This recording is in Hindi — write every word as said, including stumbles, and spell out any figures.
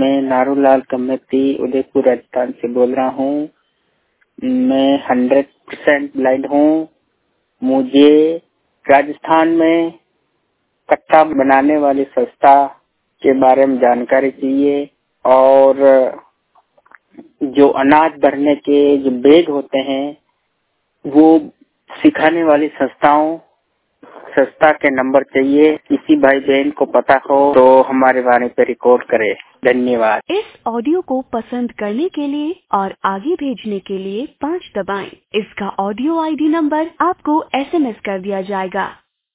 मैं नारूलाल कमेटी उदयपुर राजस्थान से बोल रहा हूँ। मैं हंड्रेड परसेंट ब्लाइंड हूँ। मुझे राजस्थान में कट्टा बनाने वाली संस्था के बारे में जानकारी चाहिए और जो अनाज भरने के जो बैग होते हैं वो सिखाने वाली संस्थाओं संस्था के नंबर चाहिए। किसी भाई बहन को पता हो तो हमारे बारे पे रिकॉर्ड करे। धन्यवाद। इस ऑडियो को पसंद करने के लिए और आगे भेजने के लिए पाँच दबाएं। इसका ऑडियो आईडी नंबर आपको एसएमएस कर दिया जाएगा।